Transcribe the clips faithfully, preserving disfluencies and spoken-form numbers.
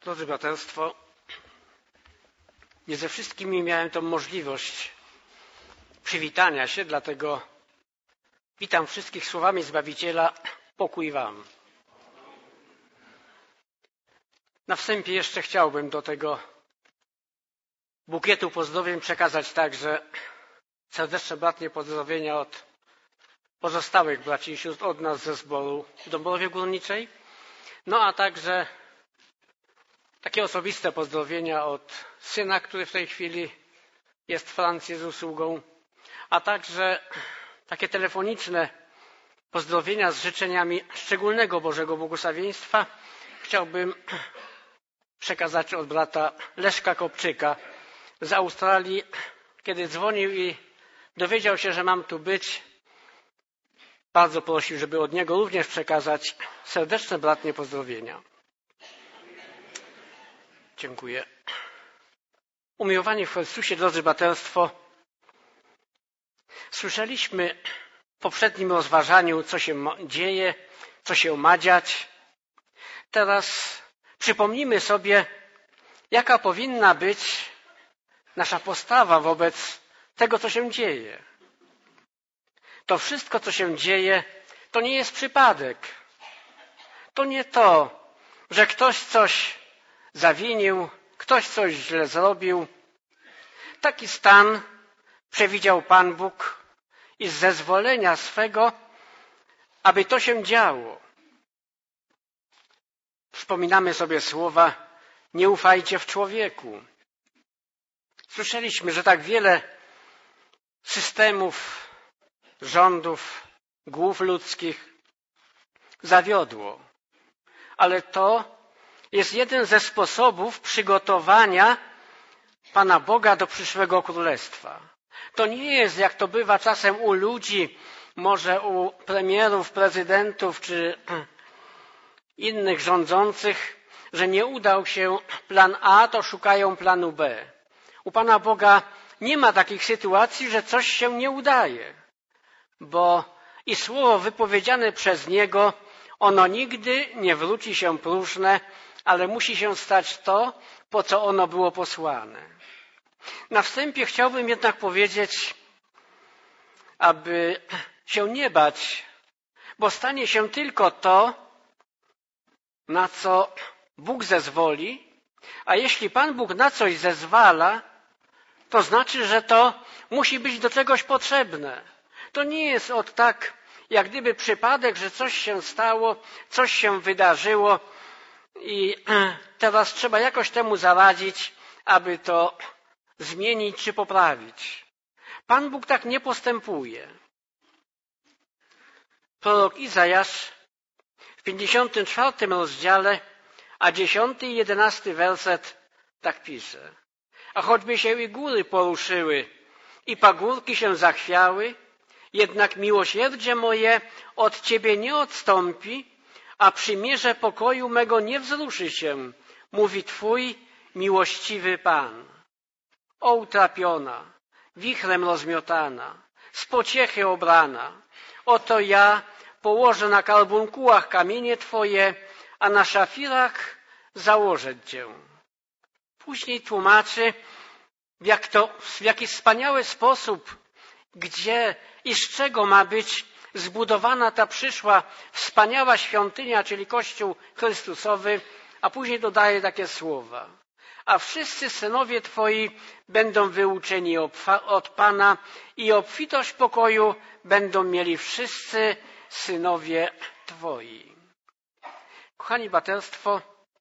Drodzy braterstwo, nie ze wszystkimi miałem tą możliwość przywitania się, dlatego witam wszystkich słowami Zbawiciela, pokój wam. Na wstępie jeszcze chciałbym do tego bukietu pozdrowień przekazać także serdeczne bratnie pozdrowienia od pozostałych braci i sióstr od nas ze zboru w Dąbrowie Górniczej, no a także takie osobiste pozdrowienia od syna, który w tej chwili jest w Francji z usługą, a także takie telefoniczne pozdrowienia z życzeniami szczególnego Bożego błogosławieństwa chciałbym przekazać od brata Leszka Kopczyka z Australii. Kiedy dzwonił i dowiedział się, że mam tu być, bardzo prosił, żeby od niego również przekazać serdeczne bratnie pozdrowienia. Dziękuję. Umiłowani w Chrystusie, drodzy braterstwo, słyszeliśmy w poprzednim rozważaniu, co się dzieje, co się ma dziać. Teraz przypomnijmy sobie, jaka powinna być nasza postawa wobec tego, co się dzieje. To wszystko, co się dzieje, to nie jest przypadek. To nie to, że ktoś coś zawinił, ktoś coś źle zrobił. Taki stan przewidział Pan Bóg i z zezwolenia swego, aby to się działo. Przypominamy sobie słowa: nie ufajcie w człowieku. Słyszeliśmy, że tak wiele systemów, rządów, głów ludzkich zawiodło. Ale to jest jeden ze sposobów przygotowania Pana Boga do przyszłego królestwa. To nie jest, jak to bywa czasem u ludzi, może u premierów, prezydentów czy innych rządzących, że nie udał się plan A, to szukają planu B. U Pana Boga nie ma takich sytuacji, że coś się nie udaje, bo i słowo wypowiedziane przez Niego, ono nigdy nie wróci się próżne, ale musi się stać to, po co ono było posłane. Na wstępie chciałbym jednak powiedzieć, aby się nie bać, bo stanie się tylko to, na co Bóg zezwoli, a jeśli Pan Bóg na coś zezwala, to znaczy, że to musi być do czegoś potrzebne. To nie jest od tak, jak gdyby przypadek, że coś się stało, coś się wydarzyło i teraz trzeba jakoś temu zaradzić, aby to zmienić czy poprawić. Pan Bóg tak nie postępuje. Prorok Izajasz w pięćdziesiątym czwartym rozdziale, a dziesiąty i jedenasty werset tak pisze: a choćby się i góry poruszyły i pagórki się zachwiały, jednak miłosierdzie moje od Ciebie nie odstąpi, a przymierze pokoju mego nie wzruszy się, mówi Twój miłościwy Pan. O utrapiona, wichrem rozmiotana, z pociechy obrana, oto ja położę na karbunkułach kamienie Twoje, a na szafirach założę Cię. Później tłumaczy, w, jak to, w jaki wspaniały sposób, gdzie i z czego ma być zbudowana ta przyszła wspaniała świątynia, czyli Kościół Chrystusowy, a później dodaje takie słowa: a wszyscy synowie Twoi będą wyuczeni od Pana i obfitość pokoju będą mieli wszyscy synowie Twoi. Kochani braterstwo,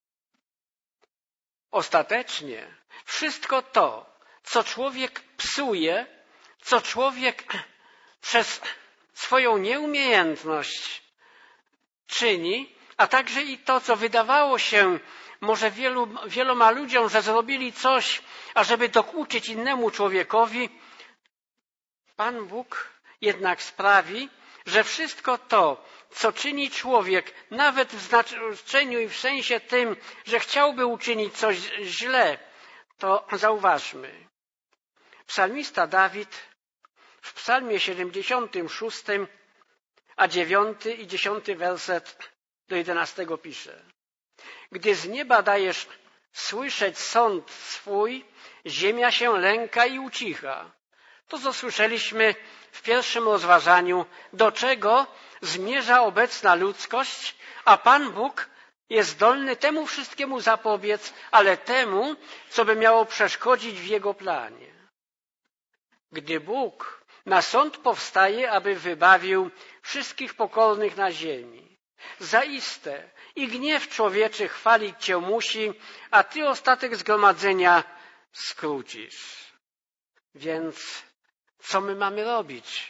ostatecznie wszystko to, co człowiek psuje, co człowiek przez swoją nieumiejętność czyni, a także i to, co wydawało się może wielu, wieloma ludziom, że zrobili coś, ażeby dokuczyć innemu człowiekowi, Pan Bóg jednak sprawi, że wszystko to, co czyni człowiek, nawet w znaczeniu i w sensie tym, że chciałby uczynić coś źle, to zauważmy. Psalmista Dawid w psalmie siedemdziesiątym szóstym, a dziewiąty i dziesiąty werset do jedenastego pisze: gdy z nieba dajesz słyszeć sąd swój, ziemia się lęka i ucicha. To, co słyszeliśmy w pierwszym rozważaniu, do czego zmierza obecna ludzkość, a Pan Bóg jest zdolny temu wszystkiemu zapobiec, ale temu, co by miało przeszkodzić w Jego planie. Gdy Bóg na sąd powstaje, aby wybawił wszystkich pokornych na ziemi. Zaiste i gniew człowieczy chwalić Cię musi, a Ty ostatek zgromadzenia skrócisz. Więc co my mamy robić?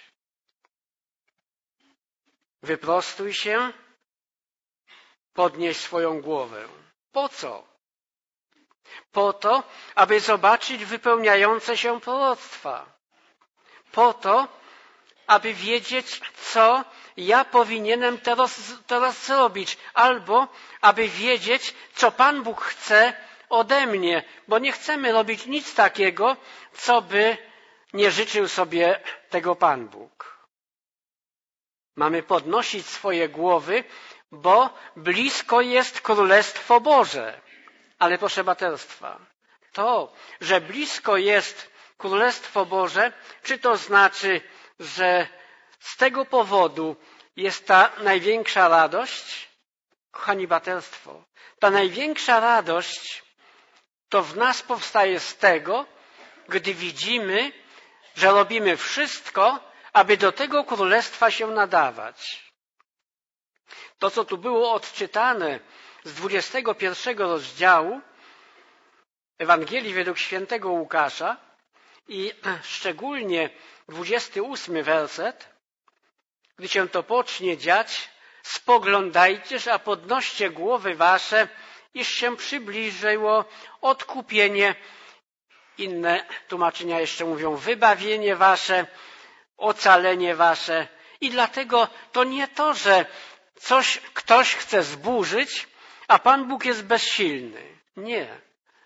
Wyprostuj się, podnieś swoją głowę. Po co? Po to, aby zobaczyć wypełniające się proroctwa. Po to, aby wiedzieć, co ja powinienem teraz, teraz zrobić, albo aby wiedzieć, co Pan Bóg chce ode mnie, bo nie chcemy robić nic takiego, co by nie życzył sobie tego Pan Bóg. Mamy podnosić swoje głowy, bo blisko jest Królestwo Boże. Ale proszę braterstwa, to, że blisko jest Królestwo Boże, czy to znaczy, że z tego powodu jest ta największa radość? Kochani braterstwo, ta największa radość to w nas powstaje z tego, gdy widzimy, że robimy wszystko, aby do tego królestwa się nadawać. To, co tu było odczytane z dwudziestego pierwszego rozdziału Ewangelii według świętego Łukasza i szczególnie dwudziesty ósmy werset, gdy się to pocznie dziać, spoglądajcież, a podnoście głowy wasze, iż się przybliżyło odkupienie. Inne tłumaczenia jeszcze mówią wybawienie wasze, ocalenie wasze. I dlatego to nie to, że coś ktoś chce zburzyć, a Pan Bóg jest bezsilny. Nie.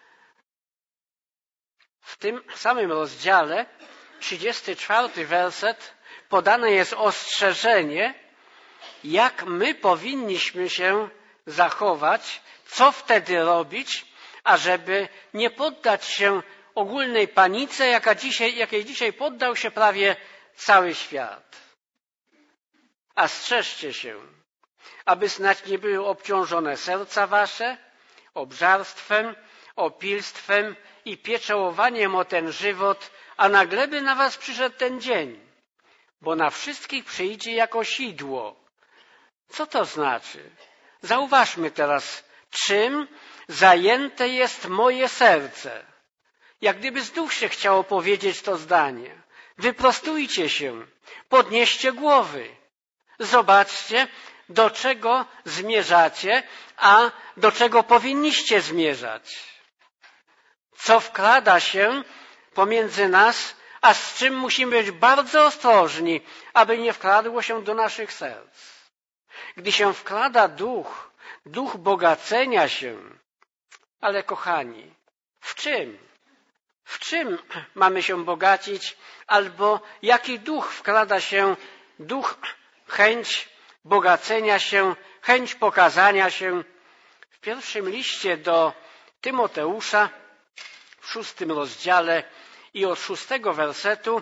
W tym samym rozdziale, trzydziesty czwarty werset, podane jest ostrzeżenie, jak my powinniśmy się zachować, co wtedy robić, ażeby nie poddać się ogólnej panice, jaka dzisiaj, jakiej dzisiaj poddał się prawie cały świat. A strzeżcie się, aby snać nie były obciążone serca wasze obżarstwem, opilstwem i pieczołowaniem o ten żywot, a na gleby na was przyszedł ten dzień, bo na wszystkich przyjdzie jako sidło. Co to znaczy? Zauważmy teraz, czym zajęte jest moje serce. Jak gdyby znów się chciało powiedzieć to zdanie. Wyprostujcie się, podnieście głowy. Zobaczcie, do czego zmierzacie, a do czego powinniście zmierzać. Co wkrada się pomiędzy nas, a z czym musimy być bardzo ostrożni, aby nie wkradło się do naszych serc. Gdy się wkrada duch, duch bogacenia się, ale kochani, w czym? W czym mamy się bogacić? Albo jaki duch wkrada się? Duch, chęć bogacenia się, chęć pokazania się. W pierwszym liście do Tymoteusza, w szóstym rozdziale i od szóstego wersetu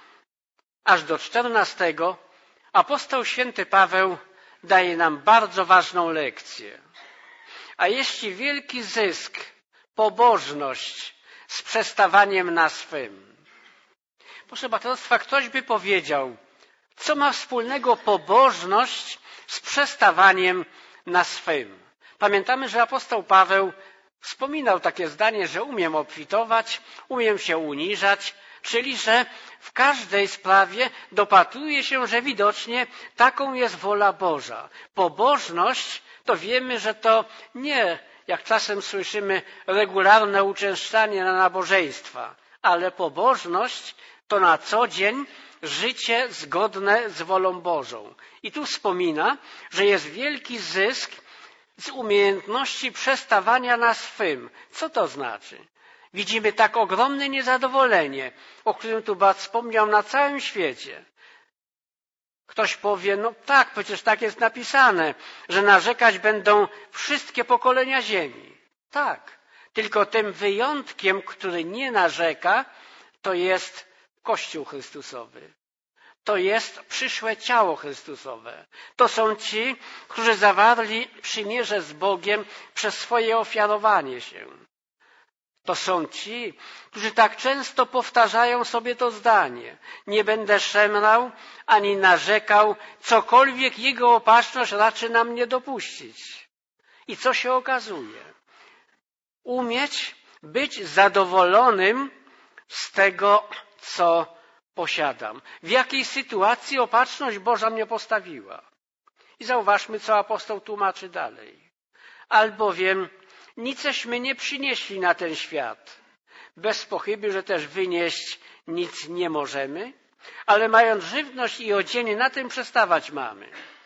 aż do czternastego, apostoł święty Paweł daje nam bardzo ważną lekcję. A jeśli wielki zysk, pobożność z przestawaniem na swym. Proszę braterstwa, ktoś by powiedział, co ma wspólnego pobożność z przestawaniem na swym. Pamiętamy, że apostoł Paweł wspominał takie zdanie, że umiem obfitować, umiem się uniżać, czyli że w każdej sprawie dopatruje się, że widocznie taką jest wola Boża. Pobożność to wiemy, że to nie, jak czasem słyszymy, regularne uczęszczanie na nabożeństwa, ale pobożność to na co dzień życie zgodne z wolą Bożą. I tu wspomina, że jest wielki zysk z umiejętności przestawania na swym. Co to znaczy? Widzimy tak ogromne niezadowolenie, o którym tu brat wspomniał, na całym świecie. Ktoś powie, no tak, przecież tak jest napisane, że narzekać będą wszystkie pokolenia ziemi. Tak, Tylko tym wyjątkiem, który nie narzeka, to jest Kościół Chrystusowy. To jest przyszłe ciało Chrystusowe. To są ci, którzy zawarli przymierze z Bogiem przez swoje ofiarowanie się. To są ci, którzy tak często powtarzają sobie to zdanie. Nie będę szemrał ani narzekał, cokolwiek Jego opatrzność raczy nam nie dopuścić. I co się okazuje? Umieć być zadowolonym z tego, co posiadam. W jakiej sytuacji opatrzność Boża mnie postawiła. I zauważmy, co apostoł tłumaczy dalej. Albowiem niceśmy nie przynieśli na ten świat, bez pochyby, że też wynieść nic nie możemy, ale mając żywność i odzienie, na tym przestawać mamy.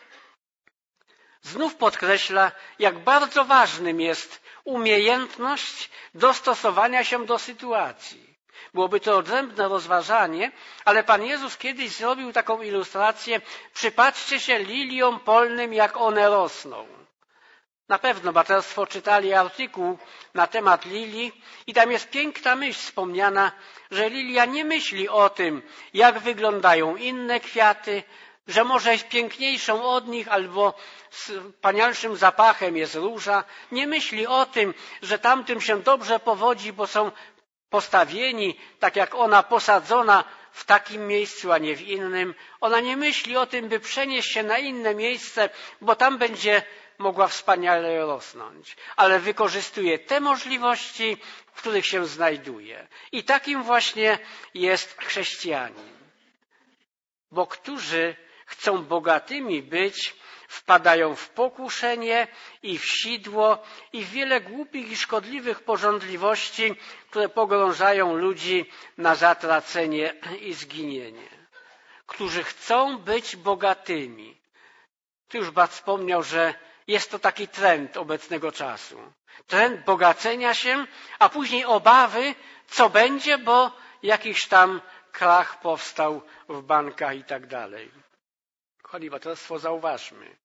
Znów podkreśla, jak bardzo ważnym jest umiejętność dostosowania się do sytuacji. Byłoby to odrębne rozważanie, ale Pan Jezus kiedyś zrobił taką ilustrację. Przypatrzcie się liliom polnym, jak one rosną. Na pewno braterstwo czytali artykuł na temat lilii i tam jest piękna myśl wspomniana, że lilia nie myśli o tym, jak wyglądają inne kwiaty, że może jest piękniejszą od nich albo z wspanialszym zapachem jest róża. Nie myśli o tym, że tamtym się dobrze powodzi, bo są postawieni, tak jak ona, posadzona w takim miejscu, a nie w innym. Ona nie myśli o tym, by przenieść się na inne miejsce, bo tam będzie mogła wspaniale rosnąć, ale wykorzystuje te możliwości, w których się znajduje. I takim właśnie jest chrześcijanin. Bo którzy chcą bogatymi być, wpadają w pokuszenie i w sidło i w wiele głupich i szkodliwych pożądliwości, które pogrążają ludzi na zatracenie i zginienie. Którzy chcą być bogatymi. Tu już brat wspomniał, że jest to taki trend obecnego czasu. Trend bogacenia się, a później obawy, co będzie, bo jakiś tam krach powstał w bankach i tak dalej. Kochani braterstwo, zauważmy.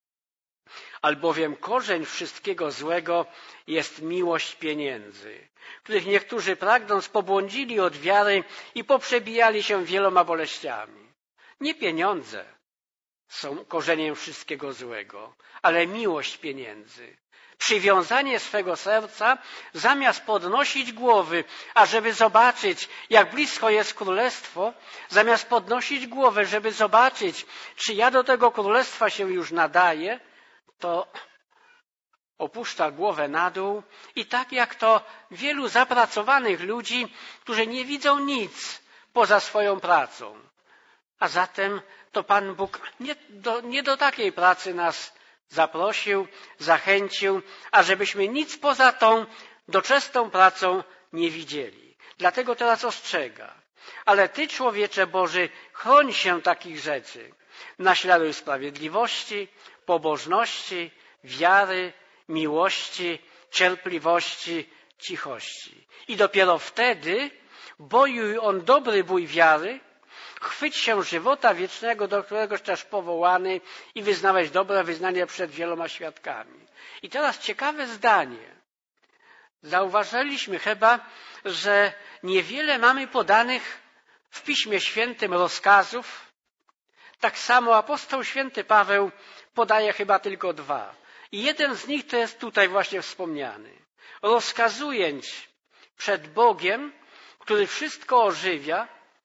Albowiem korzeń wszystkiego złego jest miłość pieniędzy, których niektórzy pragnąc pobłądzili od wiary i poprzebijali się wieloma boleściami. Nie pieniądze są korzeniem wszystkiego złego, ale miłość pieniędzy. Przywiązanie swego serca, zamiast podnosić głowy, ażeby zobaczyć, jak blisko jest królestwo, zamiast podnosić głowę, żeby zobaczyć, czy ja do tego królestwa się już nadaję, to opuszcza głowę na dół i tak jak to wielu zapracowanych ludzi, którzy nie widzą nic poza swoją pracą. A zatem to Pan Bóg nie do, nie do takiej pracy nas zaprosił, zachęcił, ażebyśmy nic poza tą doczesną pracą nie widzieli. Dlatego teraz ostrzega. Ale Ty, człowiecze Boży, chroń się takich rzeczy. Naśladuj sprawiedliwości, pobożności, wiary, miłości, cierpliwości, cichości. I dopiero wtedy bojuj on dobry bój wiary, chwyć się żywota wiecznego, do któregoś też powołany i wyznałeś dobre wyznanie przed wieloma świadkami. I teraz ciekawe zdanie. Zauważyliśmy chyba, że niewiele mamy podanych w Piśmie Świętym rozkazów. Tak samo apostoł święty Paweł podaje chyba tylko dwa. I jeden z nich to jest tutaj właśnie wspomniany. Rozkazując przed Bogiem, który wszystko ożywia,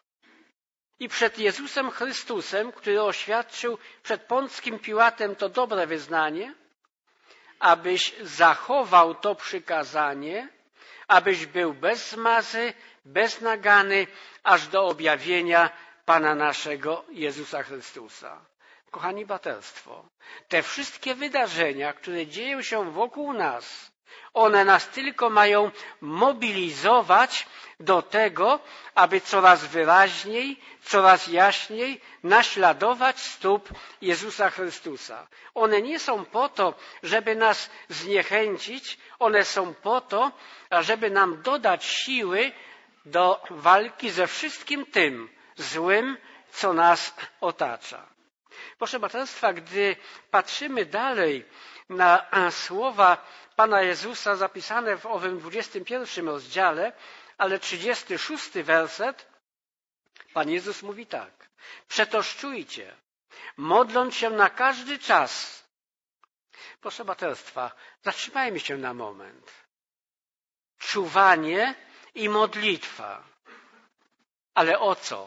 i przed Jezusem Chrystusem, który oświadczył przed Pąckim Piłatem to dobre wyznanie, abyś zachował to przykazanie, abyś był bez zmazy, bez nagany, aż do objawienia Pana naszego Jezusa Chrystusa. Kochani braterstwo, te wszystkie wydarzenia, które dzieją się wokół nas, one nas tylko mają mobilizować do tego, aby coraz wyraźniej, coraz jaśniej naśladować stóp Jezusa Chrystusa. One nie są po to, żeby nas zniechęcić, one są po to, żeby nam dodać siły do walki ze wszystkim tym złym, co nas otacza. Proszę braterstwa, gdy patrzymy dalej na słowa Pana Jezusa zapisane w owym dwudziestym pierwszym rozdziale, ale trzydziesty szósty werset, Pan Jezus mówi tak: przetoż czujcie, modląc się na każdy czas. Proszę braterstwa, zatrzymajmy się na moment. Czuwanie i modlitwa. Ale o co?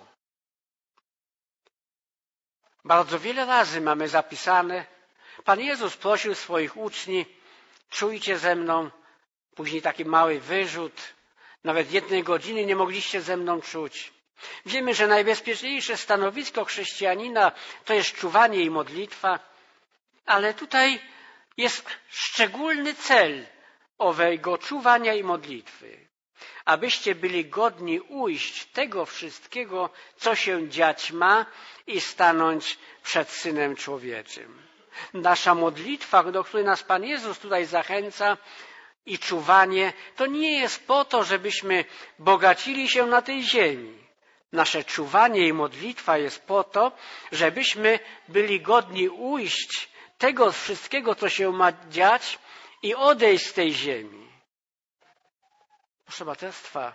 Bardzo wiele razy mamy zapisane, Pan Jezus prosił swoich uczniów, czujcie ze mną, później taki mały wyrzut, nawet jednej godziny nie mogliście ze mną czuć. Wiemy, że najbezpieczniejsze stanowisko chrześcijanina to jest czuwanie i modlitwa, ale tutaj jest szczególny cel owego czuwania i modlitwy. Abyście byli godni ujść tego wszystkiego, co się dziać ma i stanąć przed Synem Człowieczym. Nasza modlitwa, do której nas Pan Jezus tutaj zachęca, i czuwanie, to nie jest po to, żebyśmy bogacili się na tej ziemi. Nasze czuwanie i modlitwa jest po to, żebyśmy byli godni ujść tego wszystkiego, co się ma dziać i odejść z tej ziemi. Proszę braterstwa,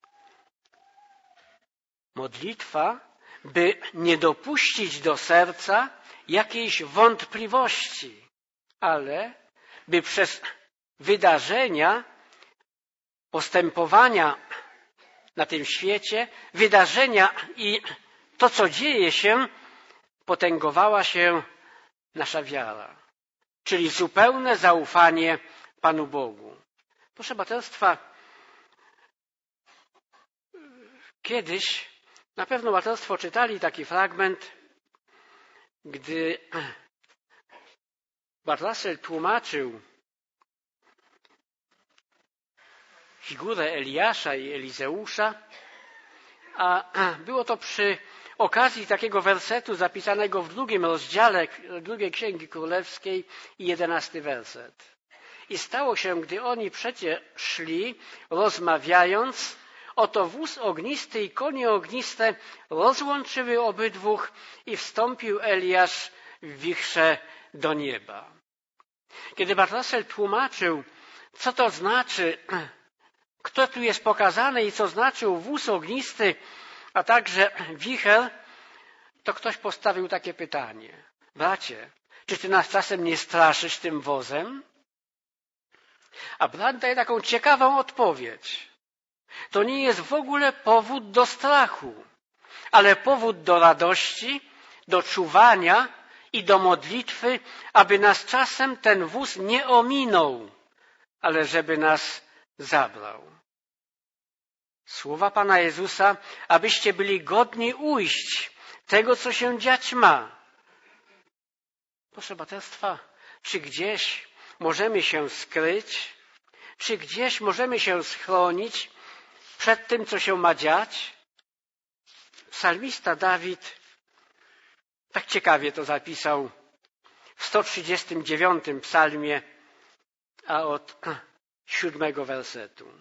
modlitwa, by nie dopuścić do serca jakiejś wątpliwości, ale by przez wydarzenia, postępowania na tym świecie, wydarzenia i to, co dzieje się, potęgowała się nasza wiara, czyli zupełne zaufanie Panu Bogu. Proszę braterstwa, kiedyś na pewno braterstwo czytali taki fragment, gdy Bartlasel tłumaczył figurę Eliasza i Elizeusza, a było to przy okazji takiego wersetu zapisanego w drugim rozdziale drugiej Księgi Królewskiej i jedenasty werset. I stało się, gdy oni przecie szli, rozmawiając, oto wóz ognisty i konie ogniste rozłączyły obydwóch i wstąpił Eliasz w wichrze do nieba. Kiedy Bartlasel tłumaczył, co to znaczy, kto tu jest pokazany i co znaczył wóz ognisty, a także wicher, to ktoś postawił takie pytanie. Bracie, czy ty nas czasem nie straszysz tym wozem? A brat daje taką ciekawą odpowiedź. To nie jest w ogóle powód do strachu, ale powód do radości, do czuwania i do modlitwy, aby nas czasem ten wóz nie ominął, ale żeby nas zabrał. Słowa Pana Jezusa, abyście byli godni ujść tego, co się dziać ma. Proszę braterstwa, czy gdzieś możemy się skryć, czy gdzieś możemy się schronić przed tym, co się ma dziać? Psalmista Dawid tak ciekawie to zapisał w sto trzydziestym dziewiątym psalmie, a od siódmego wersetu.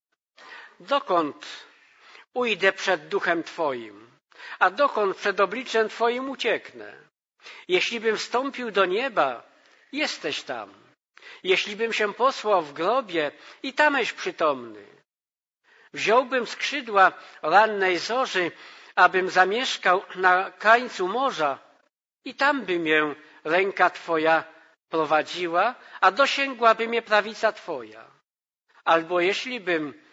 Dokąd ujdę przed duchem Twoim, a dokąd przed obliczem Twoim ucieknę? Jeślibym wstąpił do nieba, jesteś tam. Jeślibym się posłał w grobie, i tameś przytomny. Wziąłbym skrzydła rannej zorzy, abym zamieszkał na krańcu morza, i tam by mię ręka Twoja prowadziła, a dosięgłaby mnie prawica Twoja. Albo jeślibym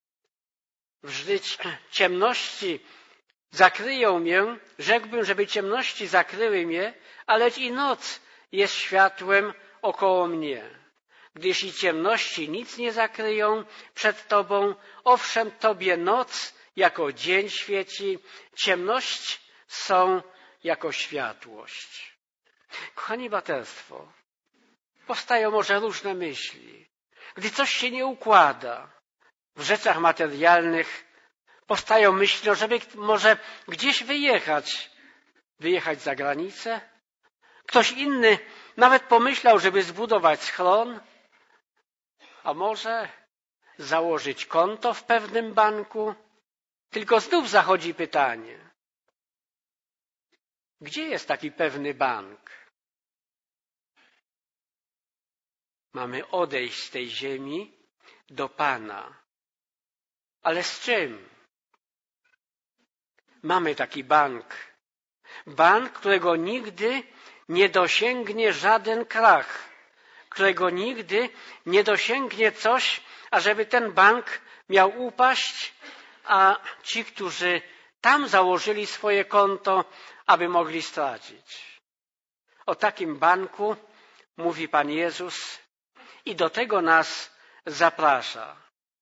w żyć ciemności zakryją mnie, rzekłbym, żeby ciemności zakryły mnie, ale i noc jest światłem około mnie. Gdyż i ciemności nic nie zakryją przed Tobą, owszem, Tobie noc jako dzień świeci, ciemność są jako światłość. Kochani braterstwo, powstają może różne myśli. Gdy coś się nie układa w rzeczach materialnych, powstają myśli, no żeby może gdzieś wyjechać, wyjechać za granicę. Ktoś inny nawet pomyślał, żeby zbudować schron, a może założyć konto w pewnym banku. Tylko znów zachodzi pytanie, gdzie jest taki pewny bank? Mamy odejść z tej ziemi do Pana. Ale z czym? Mamy taki bank. Bank, którego nigdy nie dosięgnie żaden krach, którego nigdy nie dosięgnie coś, ażeby ten bank miał upaść, a ci, którzy tam założyli swoje konto, aby mogli stracić. O takim banku mówi Pan Jezus i do tego nas zaprasza.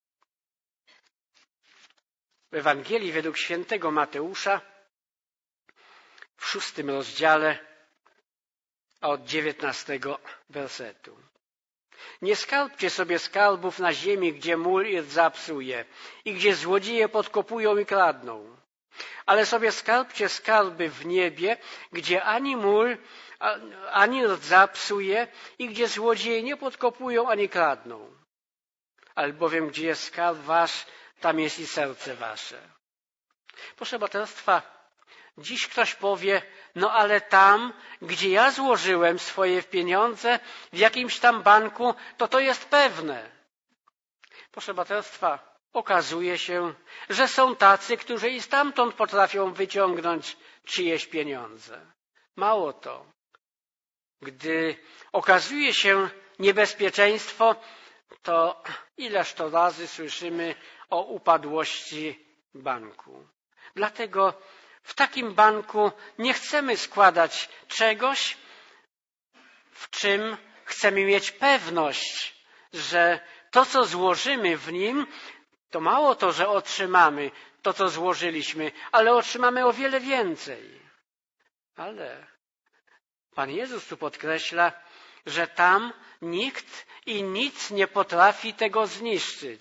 W Ewangelii według świętego Mateusza w szóstym rozdziale, a od dziewiętnastego wersetu. Nie skarbcie sobie skarbów na ziemi, gdzie mól i rdza psuje i gdzie złodzieje podkopują i kradną. Ale sobie skarbcie skarby w niebie, gdzie ani mól, ani rdza psuje i gdzie złodzieje nie podkopują ani kradną. Albowiem gdzie jest skarb wasz, tam jest i serce wasze. Proszę braterstwa, dziś ktoś powie, no ale tam, gdzie ja złożyłem swoje pieniądze w jakimś tam banku, to to jest pewne. Proszę braterstwa, okazuje się, że są tacy, którzy i stamtąd potrafią wyciągnąć czyjeś pieniądze. Mało to. Gdy okazuje się niebezpieczeństwo, to ileż to razy słyszymy o upadłości banku. Dlatego w takim banku nie chcemy składać czegoś, w czym chcemy mieć pewność, że to, co złożymy w nim, to mało to, że otrzymamy to, co złożyliśmy, ale otrzymamy o wiele więcej. Ale Pan Jezus tu podkreśla, że tam nikt i nic nie potrafi tego zniszczyć.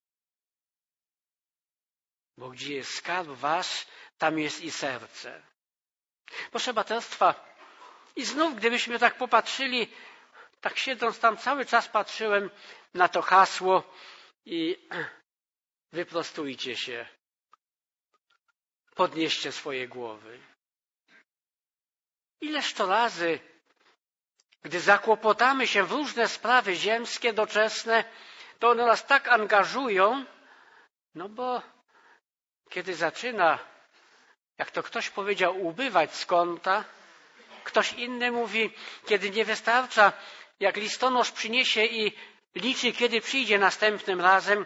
Bo gdzie jest skarb wasz, tam jest i serce. Proszę braterstwa, i znów gdybyśmy tak popatrzyli, tak siedząc tam cały czas patrzyłem na to hasło i wyprostujcie się, podnieście swoje głowy. Ileż to razy, gdy zakłopotamy się w różne sprawy ziemskie, doczesne, to one nas tak angażują, no bo kiedy zaczyna, jak to ktoś powiedział, ubywać z konta, ktoś inny mówi, kiedy nie wystarcza, jak listonosz przyniesie i liczy, kiedy przyjdzie następnym razem,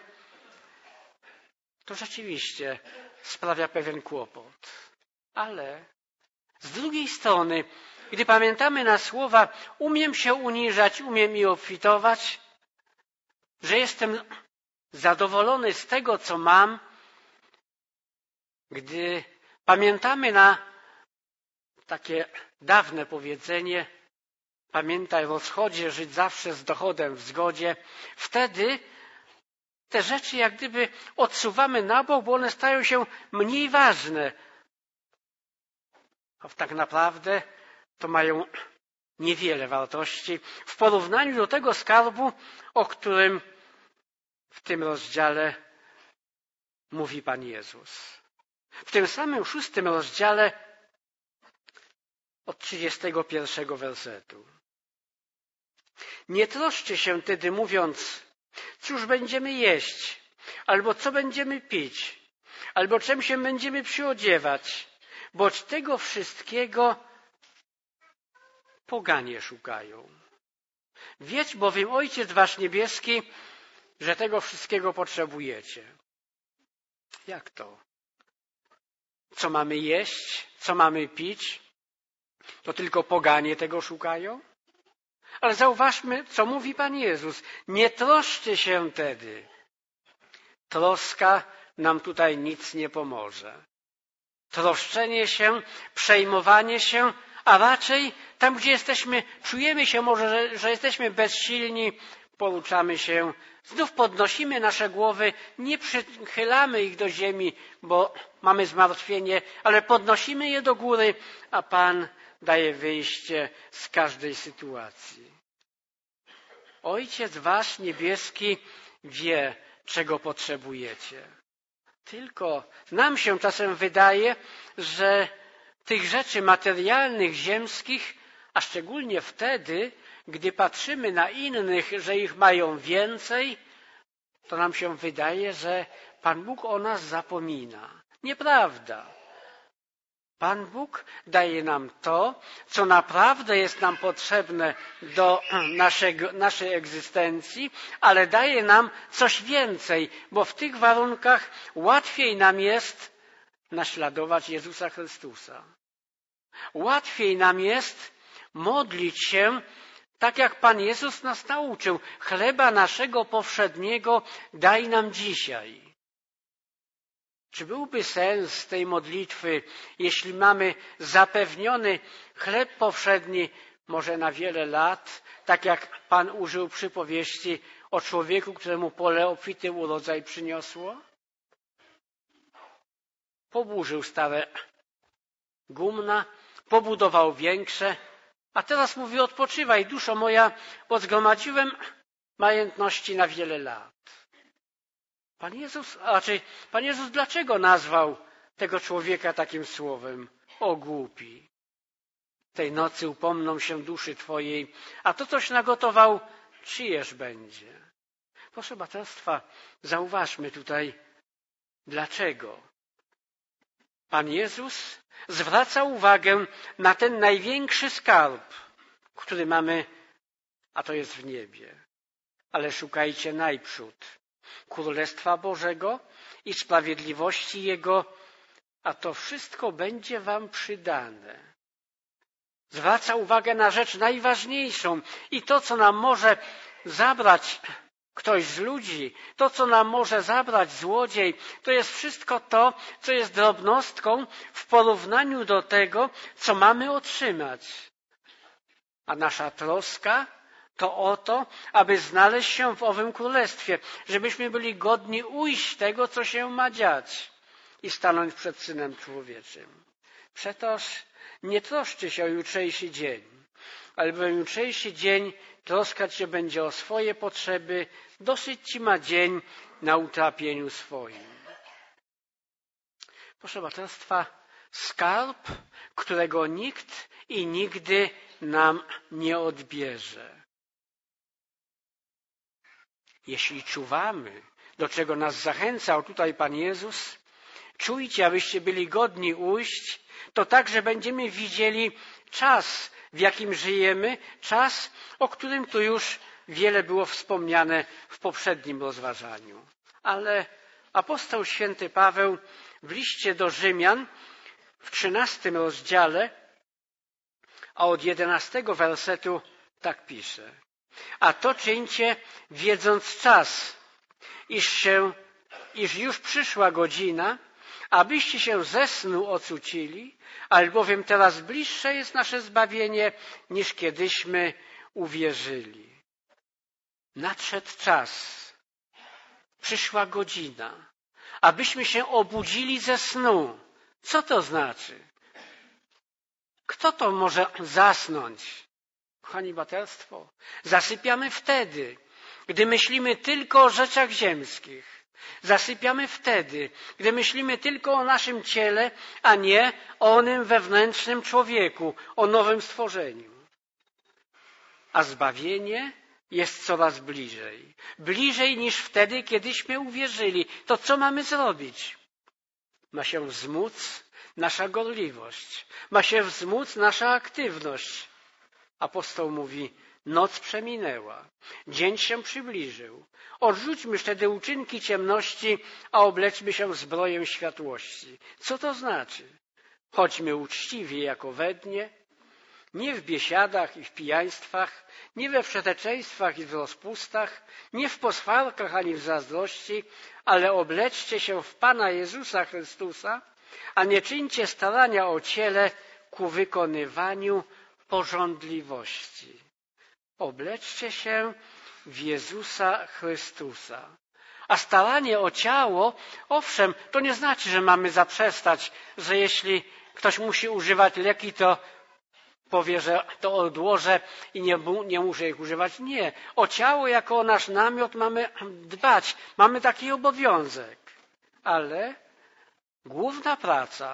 to rzeczywiście sprawia pewien kłopot. Ale z drugiej strony, gdy pamiętamy na słowa umiem się uniżać, umiem i obfitować, że jestem zadowolony z tego, co mam, gdy pamiętamy na takie dawne powiedzenie pamiętaj, w rozchodzie żyć zawsze z dochodem w zgodzie, wtedy te rzeczy jak gdyby odsuwamy na bok, bo one stają się mniej ważne. A tak naprawdę to mają niewiele wartości w porównaniu do tego skarbu, o którym w tym rozdziale mówi Pan Jezus. W tym samym szóstym rozdziale od trzydziestego pierwszego wersetu. Nie troszcie się tedy mówiąc, cóż będziemy jeść, albo co będziemy pić, albo czym się będziemy przyodziewać, bo tego wszystkiego poganie szukają. Wiedz bowiem Ojciec wasz niebieski, że tego wszystkiego potrzebujecie. Jak to? Co mamy jeść? Co mamy pić? To tylko poganie tego szukają? Ale zauważmy, co mówi Pan Jezus. Nie troszcie się tedy. Troska nam tutaj nic nie pomoże. Troszczenie się, przejmowanie się, a raczej tam, gdzie jesteśmy, czujemy się może, że, że jesteśmy bezsilni, poruczamy się, znów podnosimy nasze głowy, nie przychylamy ich do ziemi, bo mamy zmartwienie, ale podnosimy je do góry, a Pan daje wyjście z każdej sytuacji. Ojciec wasz niebieski wie, czego potrzebujecie. Tylko nam się czasem wydaje, że tych rzeczy materialnych, ziemskich, A szczególnie wtedy, gdy patrzymy na innych, że ich mają więcej, to nam się wydaje, że Pan Bóg o nas zapomina. Nieprawda. Pan Bóg daje nam to, co naprawdę jest nam potrzebne do naszego, naszej egzystencji, ale daje nam coś więcej, bo w tych warunkach łatwiej nam jest naśladować Jezusa Chrystusa. Łatwiej nam jest modlić się tak, jak Pan Jezus nas nauczył. Chleba naszego powszedniego daj nam dzisiaj. Czy byłby sens tej modlitwy, jeśli mamy zapewniony chleb powszedni może na wiele lat, tak jak Pan użył przypowieści o człowieku, któremu pole obfity urodzaj przyniosło? Poburzył stare gumna, pobudował większe, a teraz mówi: odpoczywaj, duszo moja, bo zgromadziłem majątności na wiele lat. Pan Jezus, a raczej Pan Jezus dlaczego nazwał tego człowieka takim słowem? O głupi, tej nocy upomną się duszy twojej, a to coś nagotował, czyjeż będzie? Proszę braterstwa, zauważmy tutaj, dlaczego Pan Jezus zwraca uwagę na ten największy skarb, który mamy, a to jest w niebie. Ale szukajcie najprzód Królestwa Bożego i sprawiedliwości Jego, a to wszystko będzie wam przydane. Zwraca uwagę na rzecz najważniejszą i to, co nam może zabrać ktoś z ludzi, to, co nam może zabrać złodziej, to jest wszystko to, co jest drobnostką w porównaniu do tego, co mamy otrzymać. A nasza troska to o to, aby znaleźć się w owym królestwie, żebyśmy byli godni ujść tego, co się ma dziać i stanąć przed Synem Człowieczym. Przetoż nie troszczy się o jutrzejszy dzień, albowiem jutrzejszy dzień troskać się będzie o swoje potrzeby, dosyć ci ma dzień na utrapieniu swoim. Proszę braterstwa, skarb, którego nikt i nigdy nam nie odbierze. Jeśli czuwamy, do czego nas zachęcał tutaj Pan Jezus, czujcie, abyście byli godni ujść, to także będziemy widzieli czas, w jakim żyjemy, czas, o którym tu już wiele było wspomniane w poprzednim rozważaniu. Ale apostoł święty Paweł w liście do Rzymian w trzynastym rozdziale, a od jedenastego wersetu tak pisze: a to czyńcie, wiedząc czas, iż, się, iż już przyszła godzina, abyście się ze snu ocucili, albowiem teraz bliższe jest nasze zbawienie, niż kiedyśmy uwierzyli. Nadszedł czas, przyszła godzina, abyśmy się obudzili ze snu. Co to znaczy? Kto to może zasnąć? Kochani braterstwo, zasypiamy wtedy, gdy myślimy tylko o rzeczach ziemskich. Zasypiamy wtedy, gdy myślimy tylko o naszym ciele, a nie o onym wewnętrznym człowieku, o nowym stworzeniu. A zbawienie jest coraz bliżej. Bliżej niż wtedy, kiedyśmy uwierzyli. To co mamy zrobić? Ma się wzmóc nasza gorliwość. Ma się wzmóc nasza aktywność. Apostoł mówi: noc przeminęła, dzień się przybliżył. Odrzućmy wtedy uczynki ciemności, a obleczmy się w zbroję światłości. Co to znaczy? Chodźmy uczciwie jako we dnie, nie w biesiadach i w pijaństwach, nie we wszeteczeństwach i w rozpustach, nie w poswarkach ani w zazdrości, ale obleczcie się w Pana Jezusa Chrystusa, a nie czyńcie starania o ciele ku wykonywaniu pożądliwości. Obleczcie się w Jezusa Chrystusa. A staranie o ciało, owszem, to nie znaczy, że mamy zaprzestać, że jeśli ktoś musi używać leki, to powie, że to odłożę i nie, nie muszę ich używać. Nie. O ciało jako o nasz namiot mamy dbać. Mamy taki obowiązek. Ale główna praca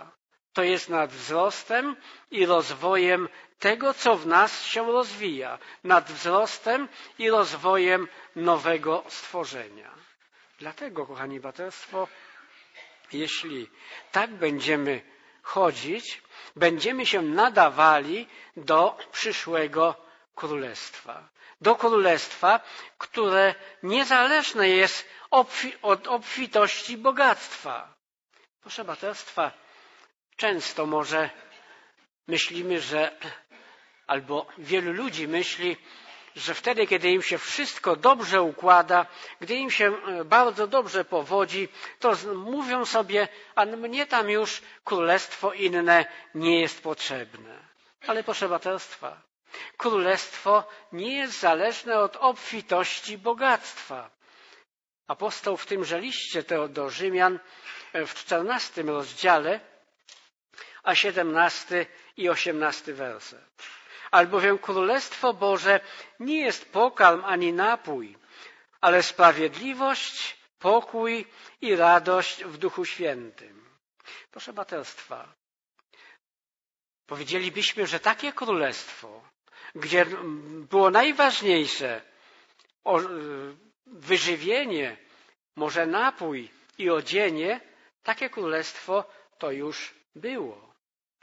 To jest nad wzrostem i rozwojem tego, co w nas się rozwija. Nad wzrostem i rozwojem nowego stworzenia. Dlatego, kochani braterstwo, jeśli tak będziemy chodzić, będziemy się nadawali do przyszłego królestwa. Do królestwa, które niezależne jest od obfitości bogactwa. Proszę braterstwa, często może myślimy, że, albo wielu ludzi myśli, że wtedy, kiedy im się wszystko dobrze układa, gdy im się bardzo dobrze powodzi, to mówią sobie, a mnie tam już królestwo inne nie jest potrzebne. Ale proszę braterstwa, królestwo nie jest zależne od obfitości bogactwa. Apostoł w tymże liście do Rzymian w czternastym rozdziale, a siedemnasty i osiemnasty werset. Albowiem Królestwo Boże nie jest pokarm ani napój, ale sprawiedliwość, pokój i radość w Duchu Świętym. Proszę braterstwa, powiedzielibyśmy, że takie królestwo, gdzie było najważniejsze wyżywienie, może napój i odzienie, takie królestwo to już było.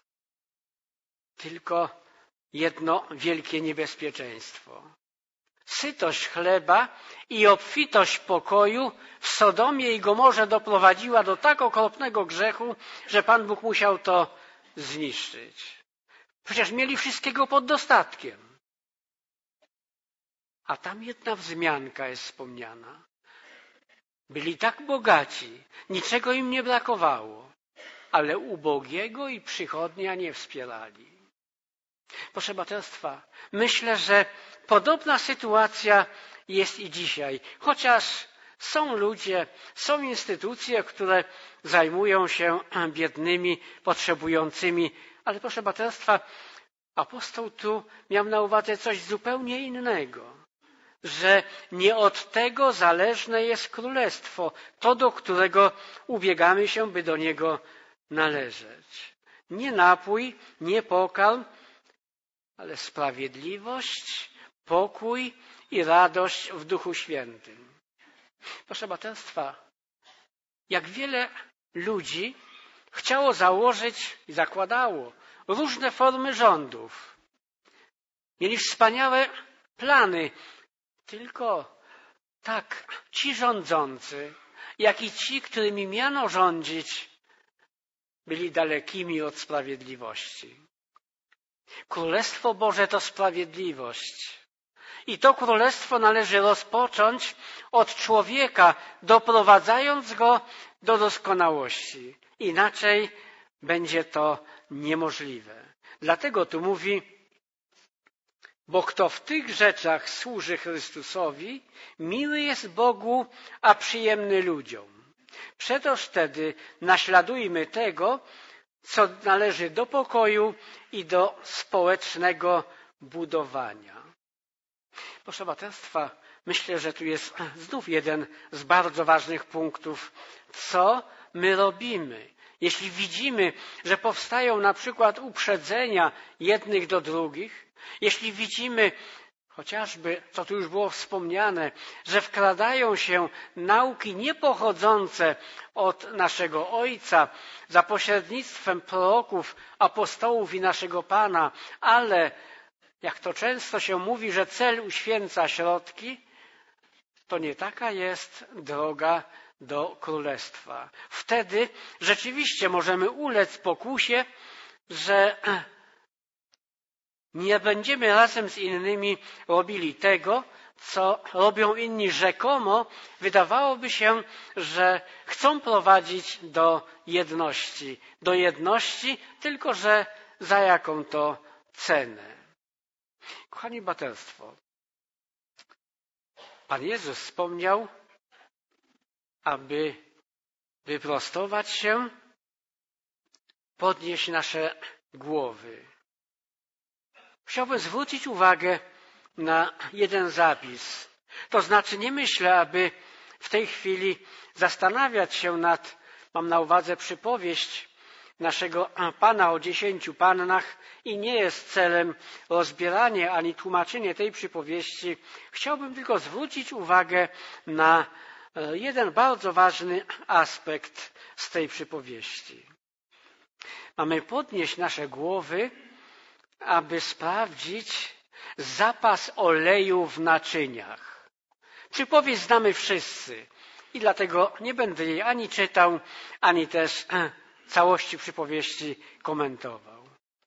Tylko jedno wielkie niebezpieczeństwo. Sytość chleba i obfitość pokoju w Sodomie i Gomorze doprowadziła do tak okropnego grzechu, że Pan Bóg musiał to zniszczyć. Przecież mieli wszystkiego pod dostatkiem. A tam jedna wzmianka jest wspomniana. Byli tak bogaci, niczego im nie brakowało, ale ubogiego i przychodnia nie wspierali. Proszę braterstwa, myślę, że podobna sytuacja jest i dzisiaj, chociaż są ludzie, są instytucje, które zajmują się biednymi, potrzebującymi, ale proszę braterstwa, apostoł tu miał na uwadze coś zupełnie innego, że nie od tego zależne jest królestwo, to do którego ubiegamy się, by do niego należeć. Nie napój, nie pokarm, ale sprawiedliwość, pokój i radość w Duchu Świętym. Proszę braterstwa, jak wiele ludzi chciało założyć i zakładało różne formy rządów. Mieli wspaniałe plany, tylko tak ci rządzący, jak i ci, którymi miano rządzić, byli dalekimi od sprawiedliwości. Królestwo Boże to sprawiedliwość. I to królestwo należy rozpocząć od człowieka, doprowadzając go do doskonałości. Inaczej będzie to niemożliwe. Dlatego tu mówi, bo kto w tych rzeczach służy Chrystusowi, miły jest Bogu, a przyjemny ludziom. Przetoż wtedy naśladujmy tego, co należy do pokoju i do społecznego budowania. Proszę braterstwa, myślę, że tu jest znów jeden z bardzo ważnych punktów. Co my robimy? Jeśli widzimy, że powstają na przykład uprzedzenia jednych do drugich, jeśli widzimy chociażby, co tu już było wspomniane, że wkradają się nauki niepochodzące od naszego Ojca za pośrednictwem proroków, apostołów i naszego Pana, ale jak to często się mówi, że cel uświęca środki, to nie taka jest droga do Królestwa. Wtedy rzeczywiście możemy ulec pokusie, że nie będziemy razem z innymi robili tego, co robią inni rzekomo. Wydawałoby się, że chcą prowadzić do jedności. Do jedności, tylko że za jaką to cenę. Kochani braterstwo, Pan Jezus wspomniał, aby wyprostować się, podnieść nasze głowy. Chciałbym zwrócić uwagę na jeden zapis. To znaczy nie myślę, aby w tej chwili zastanawiać się nad, mam na uwadze przypowieść naszego Pana o dziesięciu pannach i nie jest celem rozbieranie ani tłumaczenie tej przypowieści. Chciałbym tylko zwrócić uwagę na jeden bardzo ważny aspekt z tej przypowieści. Mamy podnieść nasze głowy, aby sprawdzić zapas oleju w naczyniach. Przypowieść znamy wszyscy i dlatego nie będę jej ani czytał, ani też całości przypowieści komentował.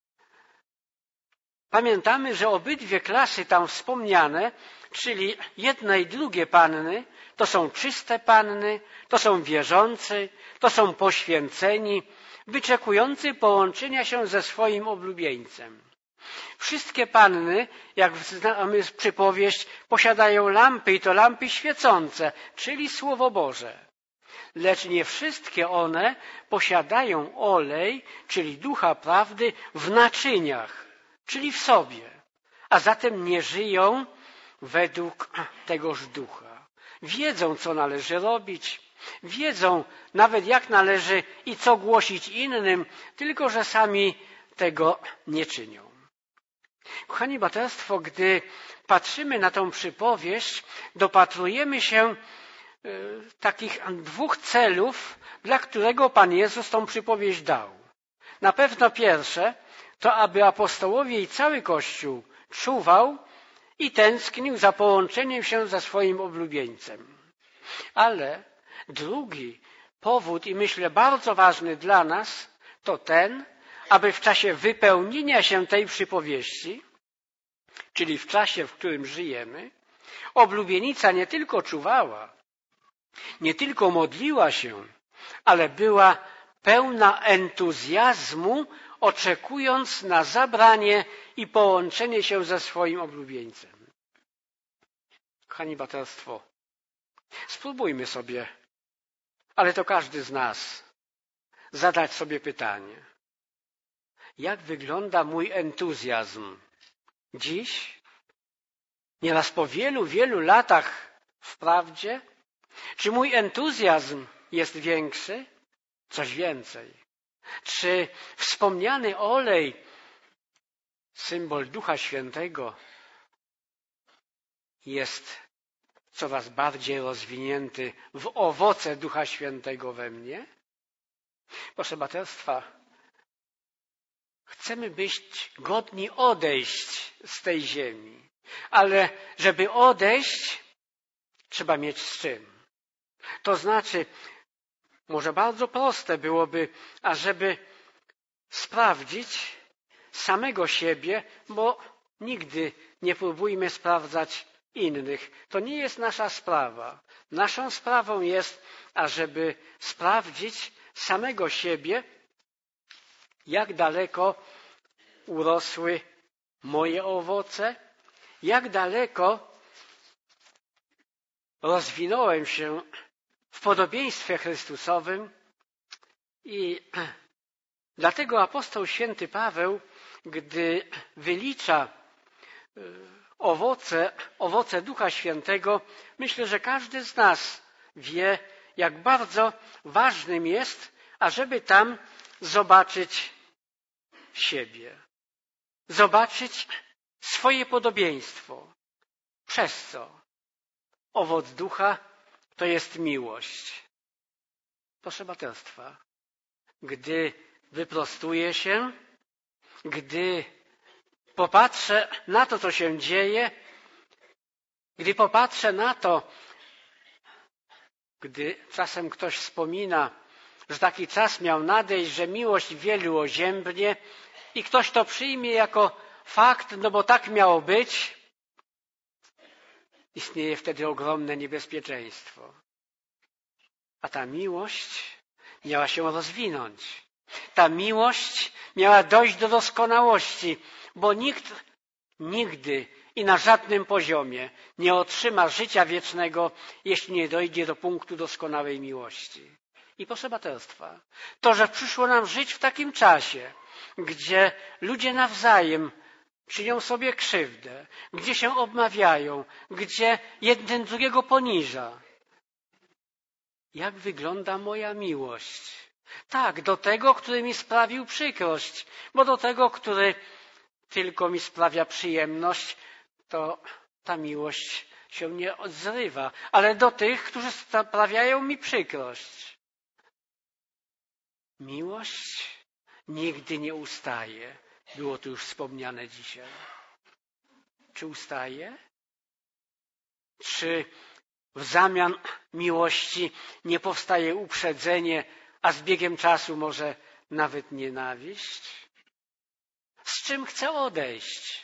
Pamiętamy, że obydwie klasy tam wspomniane, czyli jedne i drugie panny, to są czyste panny, to są wierzący, to są poświęceni, wyczekujący połączenia się ze swoim oblubieńcem. Wszystkie panny, jak znamy przypowieść, posiadają lampy i to lampy świecące, czyli Słowo Boże. Lecz nie wszystkie one posiadają olej, czyli Ducha Prawdy, w naczyniach, czyli w sobie, a zatem nie żyją według tegoż Ducha. Wiedzą, co należy robić, wiedzą nawet jak należy i co głosić innym, tylko że sami tego nie czynią. Kochani braterstwo, gdy patrzymy na tą przypowieść, dopatrujemy się y, takich dwóch celów, dla którego Pan Jezus tą przypowieść dał. Na pewno pierwsze, to aby apostołowie i cały Kościół czuwał i tęsknił za połączeniem się ze swoim oblubieńcem. Ale drugi powód, i myślę bardzo ważny dla nas, to ten, aby w czasie wypełnienia się tej przypowieści, czyli w czasie, w którym żyjemy, oblubienica nie tylko czuwała, nie tylko modliła się, ale była pełna entuzjazmu, oczekując na zabranie i połączenie się ze swoim oblubieńcem. Kochani braterstwo, spróbujmy sobie, ale to każdy z nas, zadać sobie pytanie. Jak wygląda mój entuzjazm dziś? Nieraz po wielu, wielu latach wprawdzie? Czy mój entuzjazm jest większy? Coś więcej. Czy wspomniany olej, symbol Ducha Świętego, jest coraz bardziej rozwinięty w owoce Ducha Świętego we mnie? Proszę braterstwa, chcemy być godni odejść z tej ziemi, ale żeby odejść, trzeba mieć z czym. To znaczy, może bardzo proste byłoby, ażeby sprawdzić samego siebie, bo nigdy nie próbujmy sprawdzać innych. To nie jest nasza sprawa. Naszą sprawą jest, ażeby sprawdzić samego siebie, jak daleko urosły moje owoce, jak daleko rozwinąłem się w podobieństwie Chrystusowym i dlatego apostoł święty Paweł, gdy wylicza owoce, owoce Ducha Świętego, myślę, że każdy z nas wie, jak bardzo ważnym jest, ażeby tam zobaczyć siebie, zobaczyć swoje podobieństwo. Przez co? Owoc Ducha to jest miłość. Proszę braterstwa, gdy wyprostuję się, gdy popatrzę na to, co się dzieje, gdy popatrzę na to, gdy czasem ktoś wspomina, że taki czas miał nadejść, że miłość wielu oziębnie i ktoś to przyjmie jako fakt, no bo tak miało być, istnieje wtedy ogromne niebezpieczeństwo. A ta miłość miała się rozwinąć. Ta miłość miała dojść do doskonałości, bo nikt nigdy i na żadnym poziomie nie otrzyma życia wiecznego, jeśli nie dojdzie do punktu doskonałej miłości. I proszę braterstwa, to, że przyszło nam żyć w takim czasie, gdzie ludzie nawzajem czynią sobie krzywdę, gdzie się obmawiają, gdzie jeden drugiego poniża. Jak wygląda moja miłość? Tak, do tego, który mi sprawił przykrość, bo do tego, który tylko mi sprawia przyjemność, to ta miłość się nie zrywa, ale do tych, którzy sprawiają mi przykrość. Miłość nigdy nie ustaje. Było tu już wspomniane dzisiaj. Czy ustaje? Czy w zamian miłości nie powstaje uprzedzenie, a z biegiem czasu może nawet nienawiść? Z czym chcę odejść?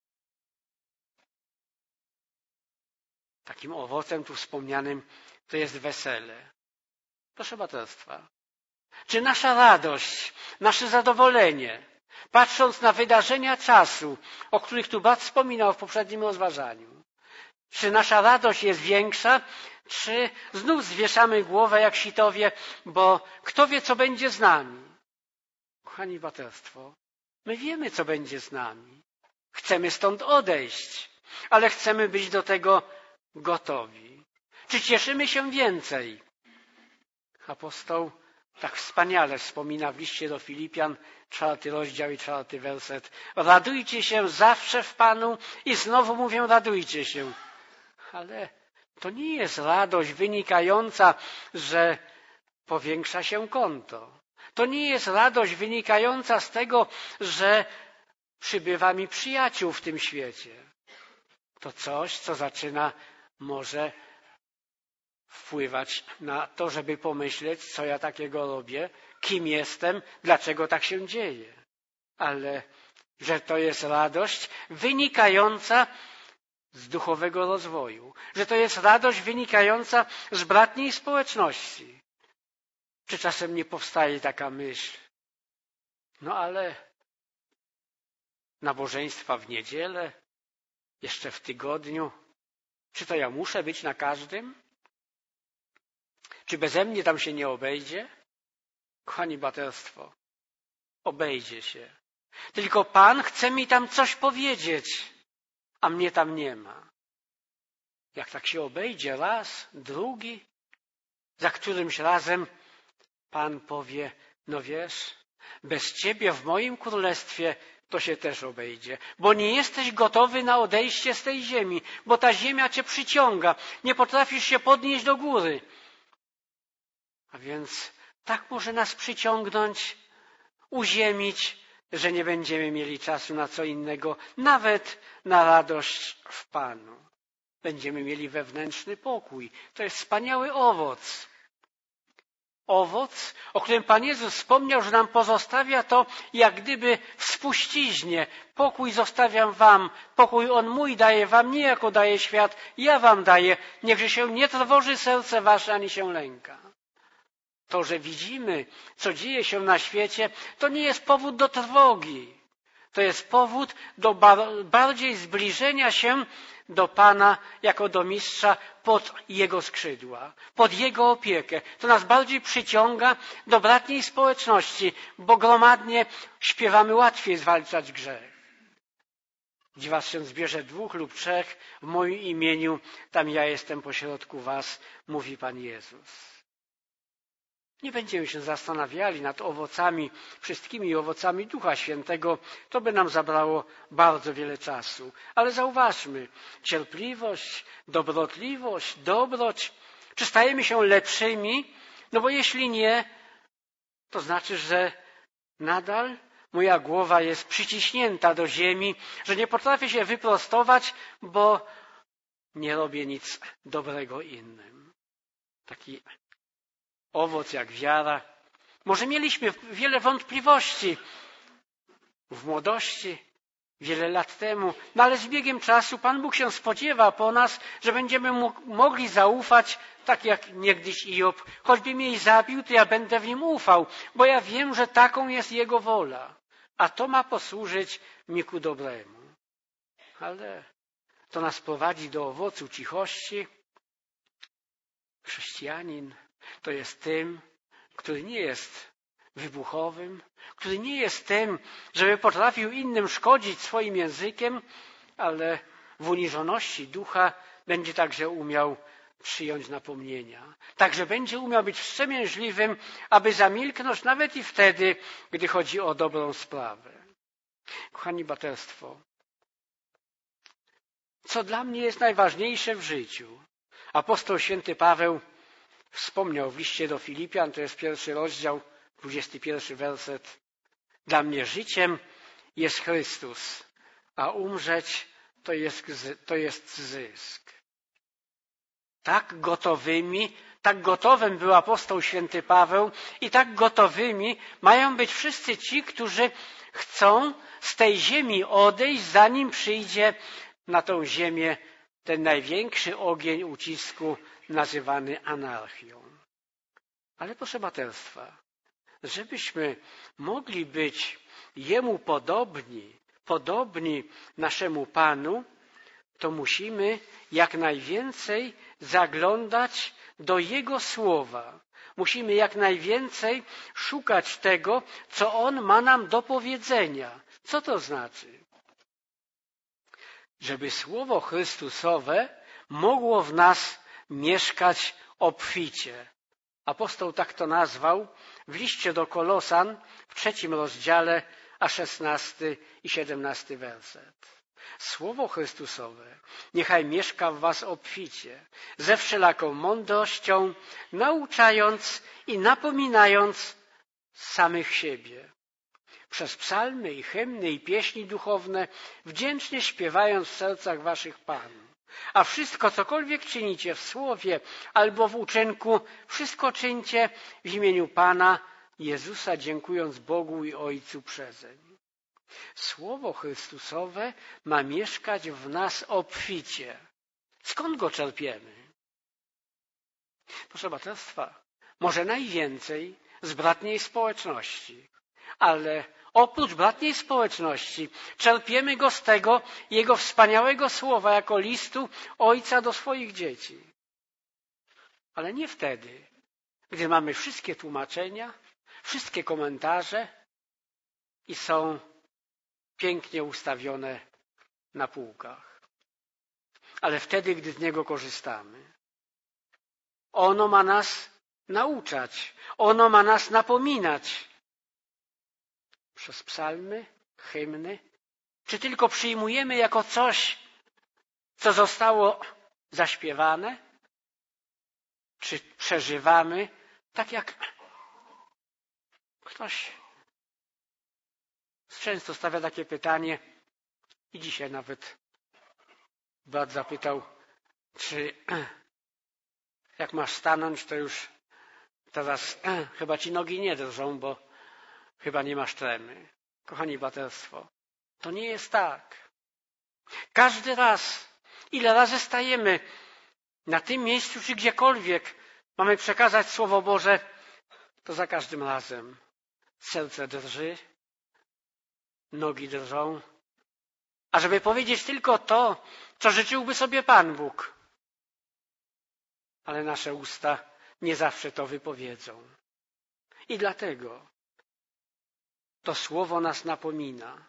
Takim owocem tu wspomnianym to jest wesele. Proszę braterstwa, czy nasza radość, nasze zadowolenie, patrząc na wydarzenia czasu, o których tu brat wspominał w poprzednim rozważaniu, czy nasza radość jest większa, czy znów zwieszamy głowę jak sitowie, bo kto wie, co będzie z nami? Kochani braterstwo, my wiemy, co będzie z nami. Chcemy stąd odejść, ale chcemy być do tego gotowi. Czy cieszymy się więcej? Apostoł tak wspaniale wspomina w liście do Filipian, czwarty rozdział i czwarty werset. Radujcie się zawsze w Panu i znowu mówię, radujcie się. Ale to nie jest radość wynikająca, że powiększa się konto. To nie jest radość wynikająca z tego, że przybywa mi przyjaciół w tym świecie. To coś, co zaczyna może wpływać na to, żeby pomyśleć, co ja takiego robię, kim jestem, dlaczego tak się dzieje. Ale że to jest radość wynikająca z duchowego rozwoju, że to jest radość wynikająca z bratniej społeczności. Czy czasem nie powstaje taka myśl? No ale nabożeństwa w niedzielę, jeszcze w tygodniu, czy to ja muszę być na każdym? Czy beze mnie tam się nie obejdzie? Kochani braterstwo, obejdzie się. Tylko Pan chce mi tam coś powiedzieć, a mnie tam nie ma. Jak tak się obejdzie raz, drugi, za którymś razem Pan powie, no wiesz, bez Ciebie w moim królestwie to się też obejdzie, bo nie jesteś gotowy na odejście z tej ziemi, bo ta ziemia Cię przyciąga, nie potrafisz się podnieść do góry. A więc tak może nas przyciągnąć, uziemić, że nie będziemy mieli czasu na co innego, nawet na radość w Panu. Będziemy mieli wewnętrzny pokój. To jest wspaniały owoc. Owoc, o którym Pan Jezus wspomniał, że nam pozostawia to jak gdyby w spuściźnie. Pokój zostawiam wam, pokój On mój daje wam, nie jako daje świat, ja wam daję. Niechże się nie trwoży serce wasze, ani się lęka. To, że widzimy, co dzieje się na świecie, to nie jest powód do trwogi. To jest powód do bardziej zbliżenia się do Pana jako do mistrza pod Jego skrzydła, pod Jego opiekę. To nas bardziej przyciąga do bratniej społeczności, bo gromadnie śpiewamy łatwiej zwalczać grzech. Gdzie was się zbierze dwóch lub trzech w moim imieniu, tam ja jestem pośrodku was, mówi Pan Jezus. Nie będziemy się zastanawiali nad owocami, wszystkimi owocami Ducha Świętego. To by nam zabrało bardzo wiele czasu. Ale zauważmy, cierpliwość, dobrotliwość, dobroć. Czy stajemy się lepszymi? No bo jeśli nie, to znaczy, że nadal moja głowa jest przyciśnięta do ziemi, że nie potrafię się wyprostować, bo nie robię nic dobrego innym. Taki owoc jak wiara. Może mieliśmy wiele wątpliwości w młodości, wiele lat temu, no ale z biegiem czasu Pan Bóg się spodziewa po nas, że będziemy mogli zaufać, tak jak niegdyś Hiob. Choćby mnie zabił, to ja będę w nim ufał, bo ja wiem, że taką jest Jego wola, a to ma posłużyć mi ku dobremu. Ale to nas prowadzi do owocu cichości. Chrześcijanin to jest tym, który nie jest wybuchowym, który nie jest tym, żeby potrafił innym szkodzić swoim językiem, ale w uniżoności ducha będzie także umiał przyjąć napomnienia. Także będzie umiał być wstrzemięźliwym, aby zamilknąć nawet i wtedy, gdy chodzi o dobrą sprawę. Kochani braterstwo, co dla mnie jest najważniejsze w życiu? Apostoł święty Paweł wspomniał w liście do Filipian, to jest pierwszy rozdział, dwudziesty pierwszy werset. Dla mnie życiem jest Chrystus, a umrzeć to jest, to jest zysk. Tak gotowymi, tak gotowym był apostoł święty Paweł i tak gotowymi mają być wszyscy ci, którzy chcą z tej ziemi odejść, zanim przyjdzie na tą ziemię ten największy ogień ucisku nazywany anarchią. Ale proszę braterstwa, żebyśmy mogli być Jemu podobni, podobni naszemu Panu, to musimy jak najwięcej zaglądać do Jego Słowa. Musimy jak najwięcej szukać tego, co On ma nam do powiedzenia. Co to znaczy? Żeby Słowo Chrystusowe mogło w nas mieszkać obficie. Apostoł tak to nazwał w liście do Kolosan w trzecim rozdziale, a szesnasty i siedemnasty werset. Słowo Chrystusowe niechaj mieszka w was obficie, ze wszelaką mądrością, nauczając i napominając samych siebie. Przez psalmy i hymny i pieśni duchowne, wdzięcznie śpiewając w sercach waszych Panu. A wszystko, cokolwiek czynicie w słowie albo w uczynku, wszystko czyńcie w imieniu Pana Jezusa, dziękując Bogu i Ojcu przezeń. Słowo Chrystusowe ma mieszkać w nas obficie. Skąd go czerpiemy? Proszę braterstwa, może najwięcej z bratniej społeczności, ale oprócz bratniej społeczności czerpiemy go z tego Jego wspaniałego słowa jako listu Ojca do swoich dzieci. Ale nie wtedy, gdy mamy wszystkie tłumaczenia, wszystkie komentarze i są pięknie ustawione na półkach. Ale wtedy, gdy z niego korzystamy. Ono ma nas nauczać, ono ma nas napominać. Przez psalmy, hymny, czy tylko przyjmujemy jako coś, co zostało zaśpiewane, czy przeżywamy tak jak ktoś często stawia takie pytanie i dzisiaj nawet brat zapytał, czy jak masz stanąć, to już teraz chyba ci nogi nie drżą, bo chyba nie masz tremy. Kochani braterstwo, to nie jest tak. Każdy raz, ile razy stajemy na tym miejscu, czy gdziekolwiek mamy przekazać Słowo Boże, to za każdym razem serce drży, nogi drżą, a żeby powiedzieć tylko to, co życzyłby sobie Pan Bóg. Ale nasze usta nie zawsze to wypowiedzą. I dlatego to Słowo nas napomina.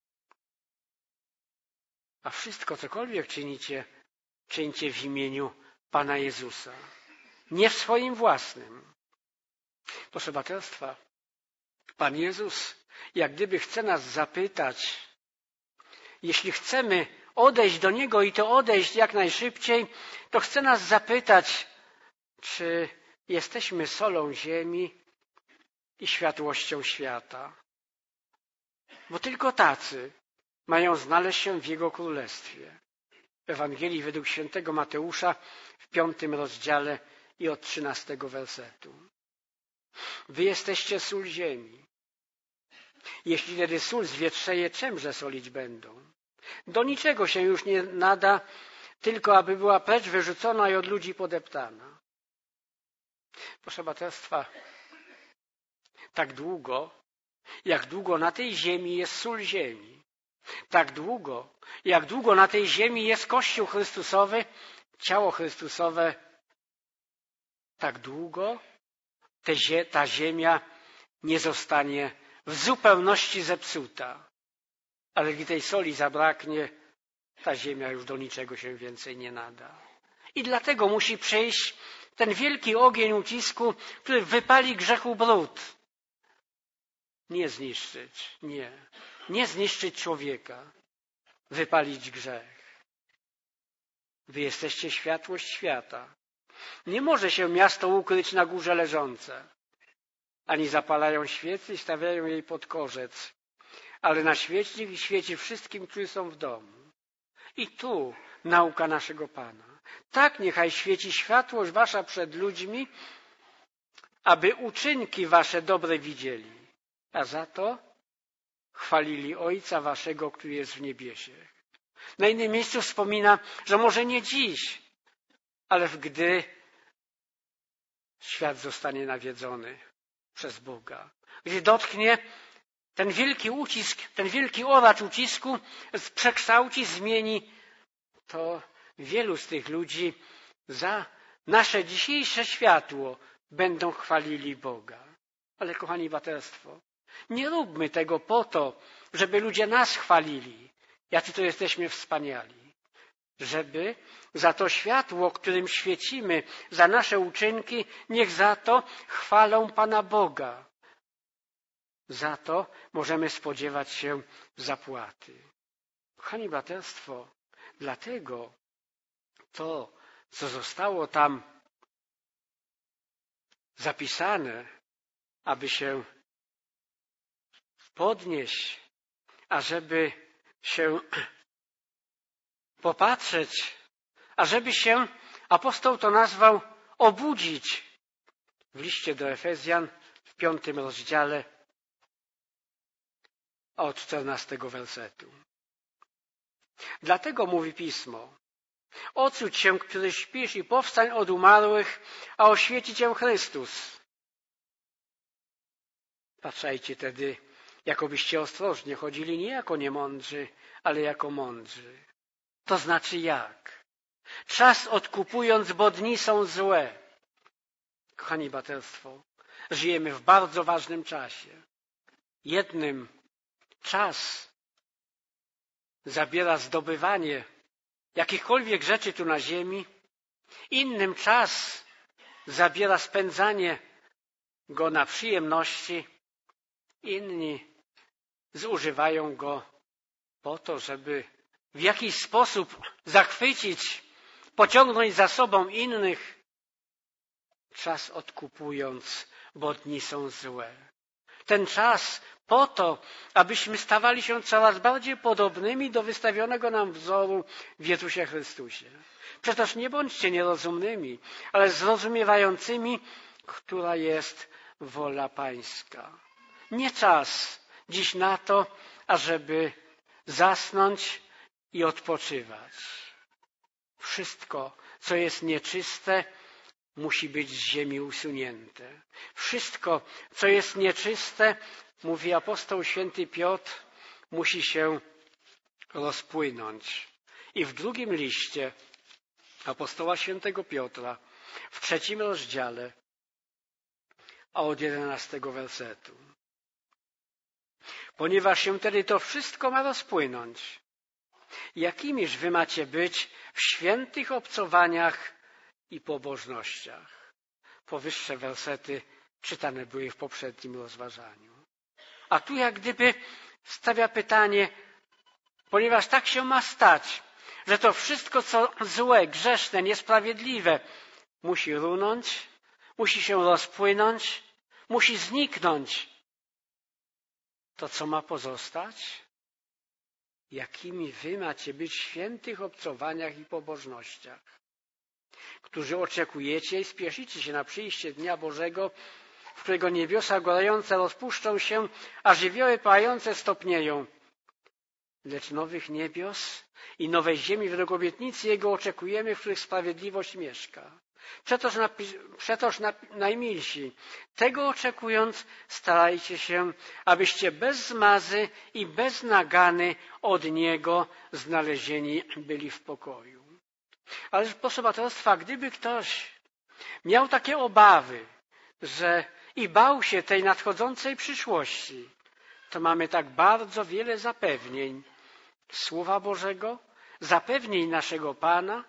A wszystko, cokolwiek czynicie, czyńcie w imieniu Pana Jezusa. Nie w swoim własnym. Proszę braterstwa, Pan Jezus jak gdyby chce nas zapytać, jeśli chcemy odejść do Niego i to odejść jak najszybciej, to chce nas zapytać, czy jesteśmy solą ziemi i światłością świata. Bo tylko tacy mają znaleźć się w Jego Królestwie. W Ewangelii według świętego Mateusza w piątym rozdziale i od trzynastego wersetu. Wy jesteście sól ziemi. Jeśli tedy sól zwietrzeje, czemże solić będą? Do niczego się już nie nada, tylko aby była precz wyrzucona i od ludzi podeptana. Proszę braterstwa, tak długo, jak długo na tej ziemi jest sól ziemi, tak długo, jak długo na tej ziemi jest Kościół Chrystusowy, ciało Chrystusowe, tak długo te, ta ziemia nie zostanie w zupełności zepsuta. Ale gdy tej soli zabraknie, ta ziemia już do niczego się więcej nie nada. I dlatego musi przejść ten wielki ogień ucisku, który wypali grzechu brud. Nie zniszczyć, nie. Nie zniszczyć człowieka, wypalić grzech. Wy jesteście światłość świata. Nie może się miasto ukryć na górze leżące. Ani zapalają świecy i stawiają jej pod korzec, ale na świecznik i świeci wszystkim, którzy są w domu. I tu nauka naszego Pana. Tak niechaj świeci światłość wasza przed ludźmi, aby uczynki wasze dobre widzieli, a za to chwalili Ojca waszego, który jest w niebiesie. Na innym miejscu wspomina, że może nie dziś, ale gdy świat zostanie nawiedzony przez Boga, gdy dotknie ten wielki ucisk, ten wielki oracz ucisku, przekształci, zmieni, to wielu z tych ludzi za nasze dzisiejsze światło będą chwalili Boga. Ale kochani braterstwo, nie róbmy tego po to, żeby ludzie nas chwalili, jacy to jesteśmy wspaniali. Żeby za to światło, którym świecimy, za nasze uczynki, niech za to chwalą Pana Boga. Za to możemy spodziewać się zapłaty. Kochani braterstwo, dlatego to, co zostało tam zapisane, aby się podnieść, ażeby się popatrzeć, ażeby się, apostoł to nazwał, obudzić. W liście do Efezjan w piątym rozdziale od czternastego wersetu. Dlatego mówi Pismo: ocudź się, który śpisz, i powstań od umarłych, a oświeci cię Chrystus. Patrzajcie tedy, jakobyście ostrożnie chodzili nie jako niemądrzy, ale jako mądrzy. To znaczy jak? Czas odkupując, bo dni są złe. Kochani braterstwo, żyjemy w bardzo ważnym czasie. Jednym czas zabiera zdobywanie jakichkolwiek rzeczy tu na ziemi, innym czas zabiera spędzanie go na przyjemności, inni zużywają go po to, żeby w jakiś sposób zachwycić, pociągnąć za sobą innych, czas odkupując, bo dni są złe. Ten czas po to, abyśmy stawali się coraz bardziej podobnymi do wystawionego nam wzoru w Jezusie Chrystusie. Przecież nie bądźcie nierozumnymi, ale zrozumiewającymi, która jest wola Pańska. Nie czas dziś na to, ażeby zasnąć i odpoczywać. Wszystko, co jest nieczyste, musi być z ziemi usunięte. Wszystko, co jest nieczyste, mówi apostoł święty Piotr, musi się rozpłynąć. I w drugim liście apostoła świętego Piotra, w trzecim rozdziale, a od jedenastego wersetu. Ponieważ się tedy to wszystko ma rozpłynąć, jakimiż wy macie być w świętych obcowaniach i pobożnościach. Powyższe wersety czytane były w poprzednim rozważaniu. A tu jak gdyby stawia pytanie, ponieważ tak się ma stać, że to wszystko, co złe, grzeszne, niesprawiedliwe, musi runąć, musi się rozpłynąć, musi zniknąć. To co ma pozostać? Jakimi wy macie być w świętych obcowaniach i pobożnościach, którzy oczekujecie i spieszycie się na przyjście Dnia Bożego, w którego niebiosa gorące rozpuszczą się, a żywioły pałające stopnieją. Lecz nowych niebios i nowej ziemi według obietnicy Jego oczekujemy, w których sprawiedliwość mieszka. Przetoż, przetoż najmilsi, tego oczekując, starajcie się, abyście bez zmazy i bez nagany od Niego znalezieni byli w pokoju. Ale proszę braterstwa, gdyby ktoś miał takie obawy, że i bał się tej nadchodzącej przyszłości, to mamy tak bardzo wiele zapewnień Słowa Bożego, zapewnień naszego Pana,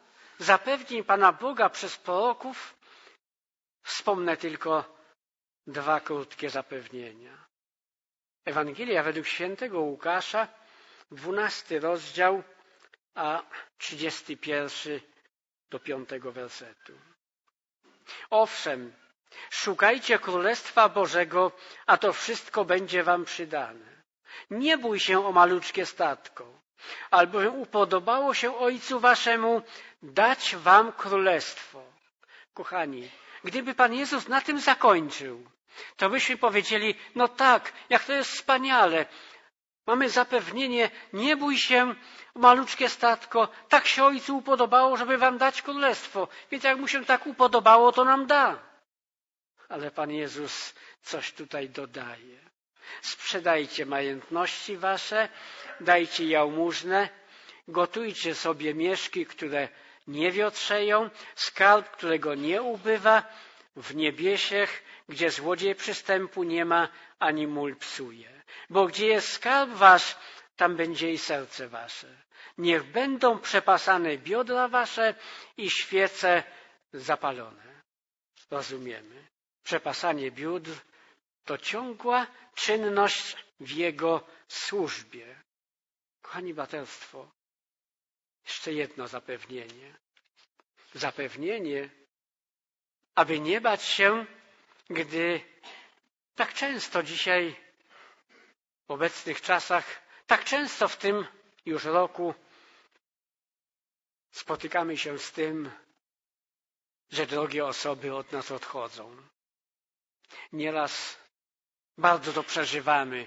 zapewnień Pana Boga przez proroków, wspomnę tylko dwa krótkie zapewnienia. Ewangelia według świętego Łukasza, dwunasty rozdział, a trzydziesty pierwszy do piątego wersetu. Owszem, szukajcie Królestwa Bożego, a to wszystko będzie wam przydane. Nie bój się o maluczkie statko, albowiem upodobało się Ojcu waszemu dać wam królestwo. Kochani, gdyby Pan Jezus na tym zakończył, to byśmy powiedzieli, no tak, jak to jest wspaniale. Mamy zapewnienie, nie bój się o maluczkie statko, tak się Ojcu upodobało, żeby wam dać królestwo. Więc jak mu się tak upodobało, to nam da. Ale Pan Jezus coś tutaj dodaje. Sprzedajcie majątności wasze, dajcie jałmużnę, gotujcie sobie mieszki, które nie wiotrzeją, skarb, którego nie ubywa, w niebiesiech, gdzie złodziej przystępu nie ma, ani mól psuje. Bo gdzie jest skarb wasz, tam będzie i serce wasze. Niech będą przepasane biodra wasze i świece zapalone. Rozumiemy. Przepasanie biodr to ciągła czynność w Jego służbie. Kochani braterstwo, jeszcze jedno zapewnienie. Zapewnienie, aby nie bać się, gdy tak często dzisiaj, w obecnych czasach, tak często w tym już roku spotykamy się z tym, że drogie osoby od nas odchodzą. Nieraz bardzo to przeżywamy.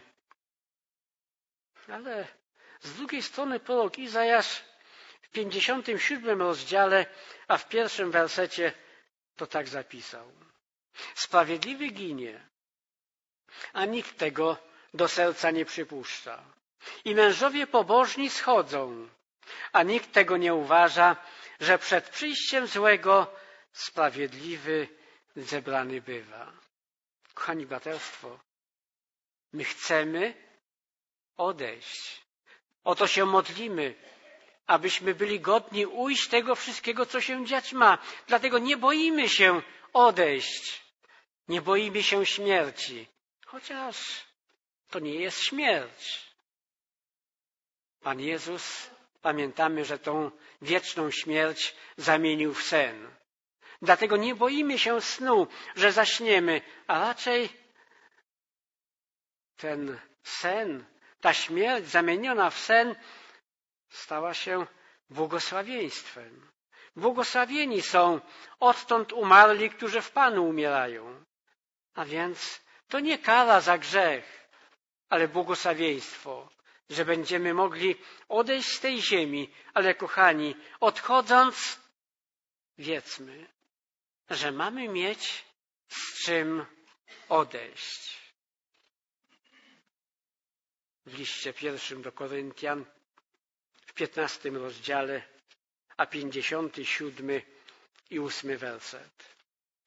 Ale z drugiej strony prorok Izajasz w pięćdziesiątym siódmym rozdziale, a w pierwszym wersecie to tak zapisał. Sprawiedliwy ginie, a nikt tego do serca nie przypuszcza. I mężowie pobożni schodzą, a nikt tego nie uważa, że przed przyjściem złego sprawiedliwy zebrany bywa. Kochani braterstwo, my chcemy odejść. O to się modlimy, abyśmy byli godni ujść tego wszystkiego, co się dziać ma. Dlatego nie boimy się odejść. Nie boimy się śmierci. Chociaż to nie jest śmierć. Pan Jezus, pamiętamy, że tą wieczną śmierć zamienił w sen. Dlatego nie boimy się snu, że zaśniemy, a raczej ten sen, ta śmierć zamieniona w sen stała się błogosławieństwem. Błogosławieni są odtąd umarli, którzy w Panu umierają. A więc to nie kara za grzech, ale błogosławieństwo, że będziemy mogli odejść z tej ziemi. Ale kochani, odchodząc, wiedzmy, że mamy mieć z czym odejść. W liście pierwszym do Koryntian, w piętnastym rozdziale, a pięćdziesiąty siódmy i ósmy werset.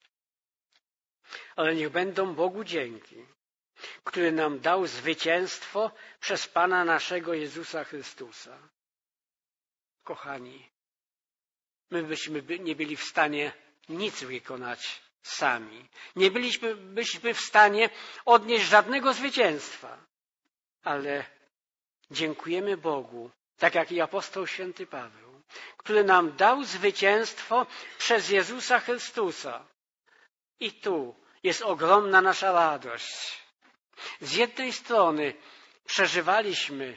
Ale niech będą Bogu dzięki, który nam dał zwycięstwo przez Pana naszego Jezusa Chrystusa. Kochani, my byśmy nie byli w stanie nic wykonać sami. Nie byliśmy byśmy w stanie odnieść żadnego zwycięstwa. Ale dziękujemy Bogu, tak jak i apostoł święty Paweł, który nam dał zwycięstwo przez Jezusa Chrystusa. I tu jest ogromna nasza radość. Z jednej strony przeżywaliśmy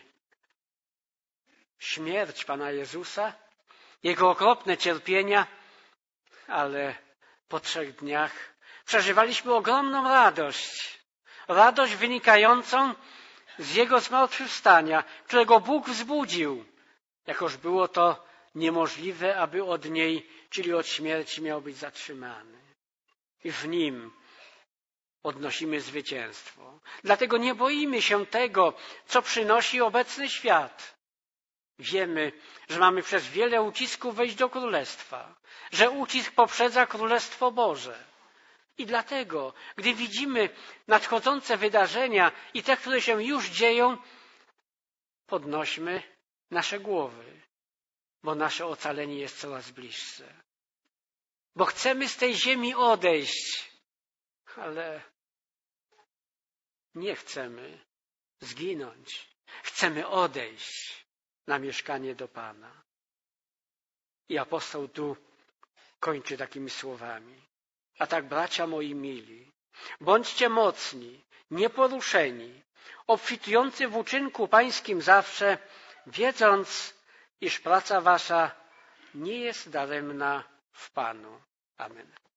śmierć Pana Jezusa, Jego okropne cierpienia, ale po trzech dniach przeżywaliśmy ogromną radość. Radość wynikającą z Jego zmartwychwstania, którego Bóg wzbudził, jakoż było to niemożliwe, aby od niej, czyli od śmierci, miał być zatrzymany. I w Nim odnosimy zwycięstwo. Dlatego nie boimy się tego, co przynosi obecny świat. Wiemy, że mamy przez wiele ucisków wejść do Królestwa, że ucisk poprzedza Królestwo Boże. I dlatego, gdy widzimy nadchodzące wydarzenia i te, które się już dzieją, podnośmy nasze głowy. bo nasze ocalenie jest coraz bliższe. Bo chcemy z tej ziemi odejść, ale nie chcemy zginąć. Chcemy odejść na mieszkanie do Pana. I apostoł tu kończy takimi słowami. A tak, bracia moi mili, bądźcie mocni, nieporuszeni, obfitujący w uczynku pańskim zawsze, wiedząc, iż praca wasza nie jest daremna w Panu. Amen.